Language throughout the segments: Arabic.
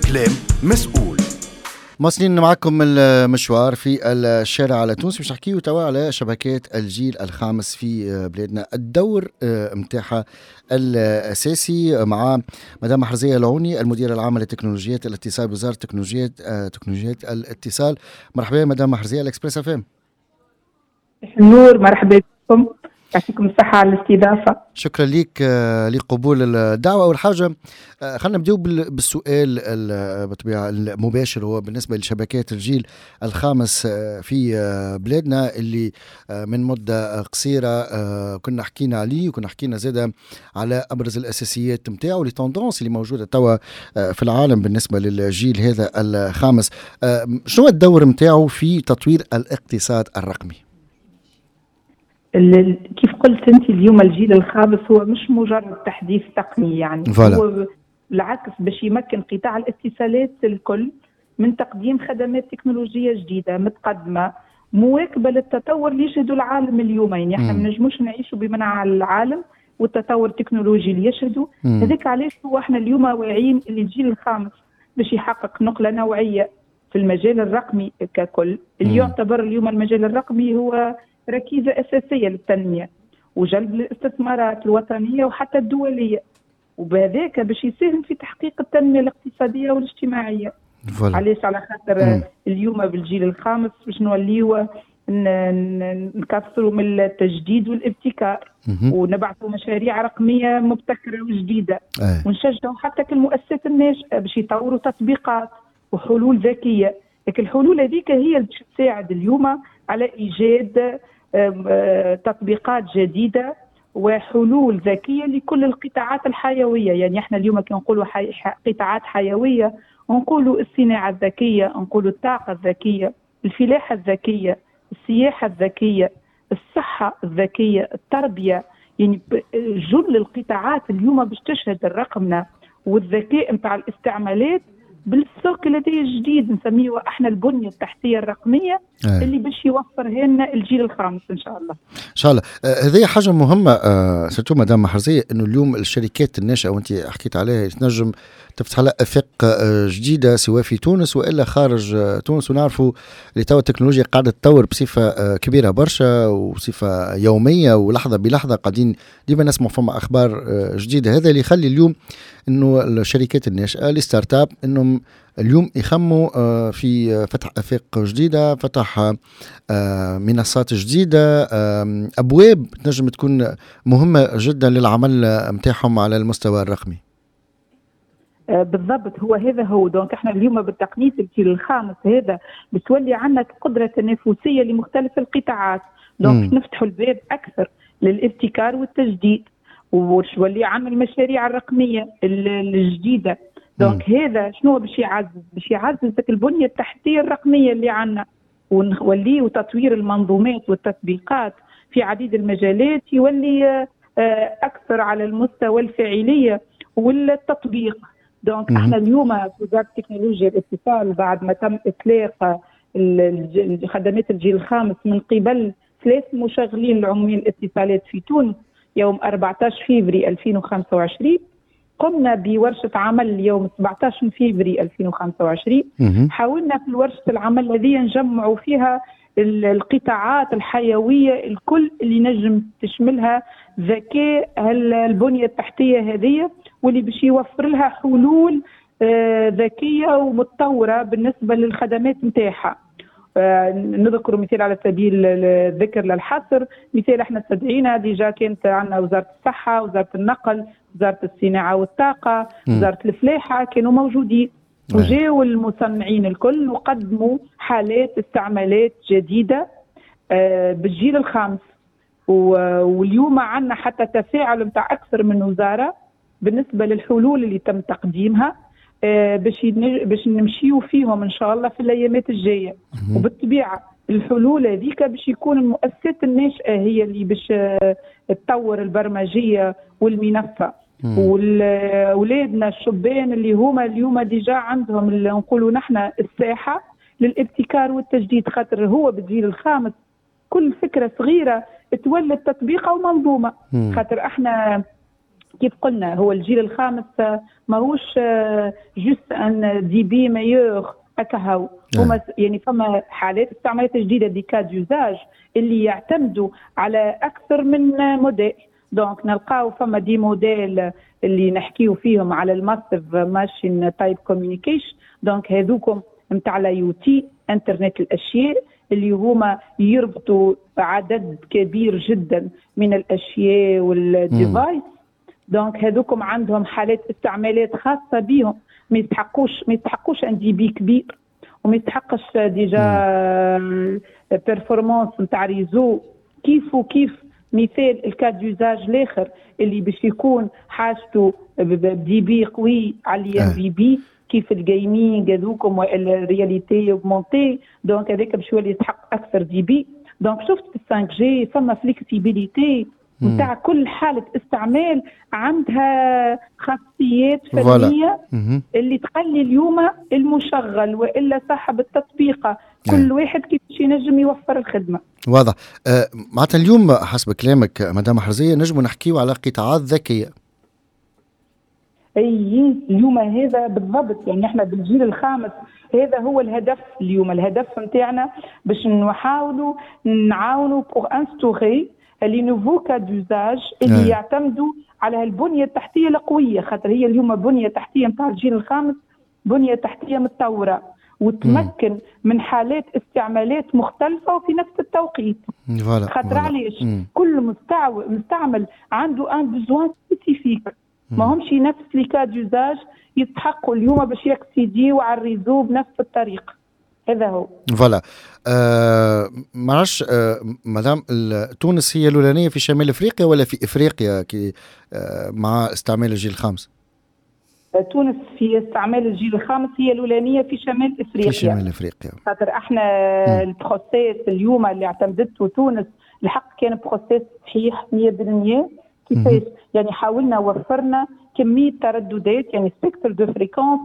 كلام مسؤول. مواصلين معكم المشوار في الشارع على تونس، باش نحكيو توا على شبكات الجيل الخامس في بلادنا، الدور متاعها الأساسي، مع مدام محرزية العوني المديرة العامة لتكنولوجيات الاتصال بوزارة تكنولوجيات الاتصال. مرحبا مدام محرزية الإكسبريس FM. النور، مرحبا بكم، يعطيكم الصحة على الاستضافة. شكرا لك لقبول الدعوة. أول حاجة خلينا نبدأ بالسؤال بطبيعة المباشر، هو بالنسبة لشبكات الجيل الخامس في بلادنا اللي من مدة قصيرة كنا حكينا عليه، وكنا حكينا زادة على أبرز الأساسيات متاعه والتندونس اللي موجودة توا في العالم بالنسبة للجيل هذا الخامس. شنو الدور متاعه في تطوير الاقتصاد الرقمي؟ كيف قلت انت اليوم الجيل الخامس هو مش مجرد تحديث تقني، يعني هو بالعكس باش يمكن قطاع الاتصالات الكل من تقديم خدمات تكنولوجية جديدة متقدمة مواكبة للتطور اللي يشهده العالم اليوم. يعني احنا ما نجموش نعيشوا بمنع العالم والتطور التكنولوجي اللي يشهده. هذاك علاش هو احنا اليوم واعيين اللي الجيل الخامس باش يحقق نقلة نوعية في المجال الرقمي ككل، اللي يعتبر اليوم المجال الرقمي هو ركيزة أساسية للتنمية وجلب الاستثمارات الوطنية وحتى الدولية، وبهذاك باش يساهم في تحقيق التنمية الاقتصادية والاجتماعية. علاش؟ على خاطر اليوم بالجيل الخامس باش نوليو نكثروا من التجديد والابتكار ونبعثوا مشاريع رقمية مبتكرة وجديدة، ونشجعوا حتى المؤسسات الناشئة باش يطوروا تطبيقات وحلول ذكية. لكن الحلول هذيك هي اللي باش تساعد اليوم على إيجاد تطبيقات جديدة وحلول ذكية لكل القطاعات الحيوية. يعني احنا اليوم كي نقولوا قطاعات حيوية، نقولوا الصناعة الذكية، نقولوا الطاقة الذكية، الفلاحة الذكية، السياحة الذكية، الصحة الذكية، التربية. يعني جل القطاعات اليوم باش تشهد الرقمنة والذكاء نتاع الاستعمالات بالسوق الذي الجديد نسميه احنا البنية التحتية الرقمية اللي باش يوفرها لنا الجيل الخامس ان شاء الله. ان شاء الله. هذه حاجة مهمة سيرتو مدام محرزية، انه اليوم الشركات الناشئة وانت حكيت عليها تنجم تفتح لها افاق جديدة سواء في تونس والا خارج تونس، ونعرفوا اللي توا التكنولوجيا قاعدة تطور بصفة كبيرة برشا وبصفة يومية ولحظة بلحظة، قاعدين ديما نسمع فما اخبار جديدة. هذا اللي يخلي اليوم انه الشركات الناشئة الستارت اب انهم اليوم يخموا في فتح افاق جديدة، فتح منصات جديدة، ابواب تنجم تكون مهمة جدا للعمل متاعهم على المستوى الرقمي. بالضبط، هذا هو دونك احنا اليوم بالتقنية الجيل الخامس هذا بتولي عندنا قدرة تنافسية لمختلف القطاعات، دونك نفتحوا الباب اكثر للابتكار والتجديد، وتولي عندنا المشاريع الرقمية الجديدة. دونك هذا شنو باش يعزز البنية التحتية الرقمية اللي عندنا، ونولي وتطوير المنظومات والتطبيقات في عديد المجالات يولي اكثر على المستوى الفاعلية والتطبيق. دونك احنا اليوم في وزارة تكنولوجيا الاتصال بعد ما تم اطلاق خدمات الجيل الخامس من قبل 3 مشغلين العموميين الاتصالات في تونس يوم 14 فبراير 2025، قمنا بورشة عمل يوم 17 فبراير 2025. حاولنا في ورشة العمل الذي نجمعوا فيها القطاعات الحيوية الكل اللي نجم تشملها ذكاء البنية التحتية هذه، واللي باش يوفر لها حلول ذكية ومتطورة بالنسبة للخدمات نتاعها. نذكر مثال على سبيل الذكر للحصر، مثال احنا استدعينا ديجا كانت عندنا وزارة الصحة، وزارة النقل، وزارة الصناعة والطاقة، وزارة الفلاحة، كانوا موجودين وجاوا المصنعين الكل وقدموا حالات استعمالات جديدة بالجيل الخامس. واليوم عندنا حتى تفاعل متاع أكثر من وزارة بالنسبة للحلول اللي تم تقديمها باش نمشيو فيهم إن شاء الله في الأيامات الجاية. وبالطبيعة الحلول هذيك باش يكون المؤسسات الناشئة هي اللي باش تطور البرمجية والمنفة، وولادنا الشبان اللي هما اليوم ديجا عندهم اللي نقولوا نحن الساحة للابتكار والتجديد، خاطر هو بالجيل الخامس كل فكرة صغيرة تولد تطبيقة ومنظومة. خاطر احنا كيف قلنا هو الجيل الخامس ماهوش جوست ان دي بي ميور هكا. هما يعني فما حالات استعمالات جديده دي كاد يوزاج اللي يعتمدوا على اكثر من موديل. دونك نلقاو فما دي موديل اللي نحكيو فيهم على الماسيف ماشين تايب كوميونيكيشن. دونك هذوكم نتاع الاي او تي انترنت الاشياء اللي هما يربطوا عدد كبير جدا من الاشياء والديفايس. دونك هذوكم عندهم حالات استعمالات خاصه بهم، ما يستحقوش ان دي بي كبير، وما يستحقش ديجا بيرفورمانس نتاع ريزو كيف وكيف. مثال الكاد يوزاج الاخر اللي باش يكون حاجته بدي بي قوي على ام في بي كيف الجيمنج هذوكم والرياليتي اوغمونتي. دونك هذاك باش يولي يسحق اكثر دي بي. دونك شفت في 5 جي فما فليكسيبيليتي نتاع كل حاله استعمال عندها خاصيات فنيه اللي تخلي اليوم المشغل والا صاحب التطبيق كل واحد كيف ينجم يوفر الخدمه. واضح. معناتها اليوم حسب كلامك مدام محرزية نجم نحكيو على قطاعات ذكيه. اي اليوم هذا بالضبط، يعني احنا بالجيل الخامس هذا هو الهدف اليوم. الهدف نتاعنا باش نحاولوا نعاونوا بور انستوري لي نوفو كاد يوزاج اللي يعتمدوا على البنيه التحتيه القويه. خاطر هي اليوم بنيه تحتيه نتاع الجيل الخامس بنيه تحتيه متطوره وتمكن من حالات استعمالات مختلفه وفي نفس التوقيت. خاطر علاش كل مستعمل عنده ان بيزوان سبيسيفيك، ما همش نفس لي كاد يوزاج يستحقوا اليوم باش يكسيديو على الريزو بنفس الطريقه. هذا هو. فوالا. معرفش مدام تونس هي الأولانية في شمال افريقيا ولا في افريقيا كي مع استعمال الجيل الخامس؟ تونس في استعمال الجيل الخامس هي الأولانية في شمال افريقيا. في شمال افريقيا. خاطر احنا البروسيس اليوم اللي اعتمدته تونس الحق كان بروسيس صحيح 100%. كيفاش؟ يعني حاولنا وفرنا كمية ترددات، يعني سبيكتر دو فريكونس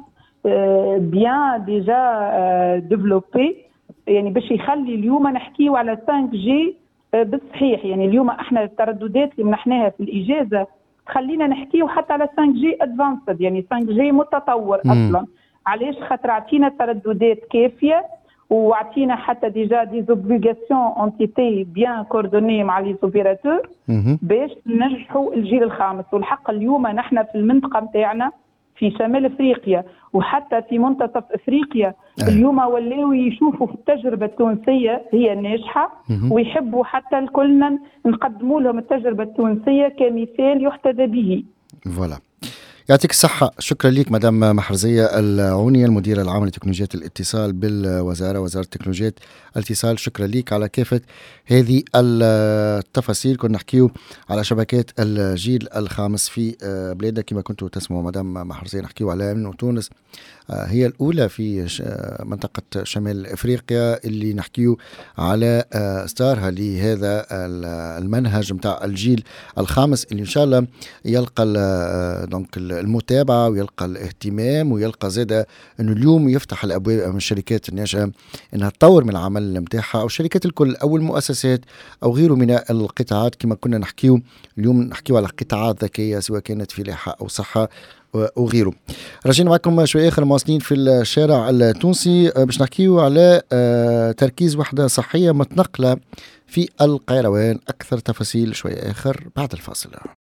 بيان ديجا ديفلوبي، يعني باش يخلي اليوم نحكيو على 5 جي بالصحيح. يعني اليوم احنا الترددات اللي منحناها في الإجازة خلينا نحكيو حتى على 5 جي ادفانسد، يعني 5 جي متطور اصلا. علاش؟ خاطر عطينا ترددات كافيه وعطينا حتى ديجا دي زوبليغاسيون اونتيتي بيان كوردوني مع لي زوبيراتور باش ننجحوا الجيل الخامس. والحق اليوم نحن في المنطقه نتاعنا في شمال افريقيا وحتى في منتصف افريقيا اليوم ولاو يشوفوا في التجربه التونسيه هي الناجحه ويحبوا حتى الكلنا نقدموا لهم التجربه التونسيه كمثال يحتذى به. فوالا. يعطيك الصحة. شكرا لك مدام محرزية العونية المديرة العامة لتكنولوجيات الاتصال بالوزارة، وزارة تكنولوجيات الاتصال. شكرا لك على كافة هذه التفاصيل. كنا نحكيو على شبكات الجيل الخامس في بلادنا كما كنتوا تسمعوا مدام محرزية نحكيو على أنه تونس هي الأولى في منطقة شمال إفريقيا اللي نحكيو على إصدارها لهذا المنهج متاع الجيل الخامس اللي إن شاء الله يلقى دونك المتابعة ويلقى الاهتمام ويلقى زادة أنه اليوم يفتح الأبواب من الشركات الناشئة أنها تطور من العمل متاعها أو الشركات الكل أو المؤسسات أو غيره من القطاعات. كما كنا نحكيو اليوم نحكيو على قطاعات ذكية سواء كانت فلاحة أو صحة وغيره. رجعنا معكم شوي آخر مواصلين في الشارع التونسي باش نحكيو على تركيز وحدة صحية متنقلة في القيروان. أكثر تفاصيل شوي آخر بعد الفاصل.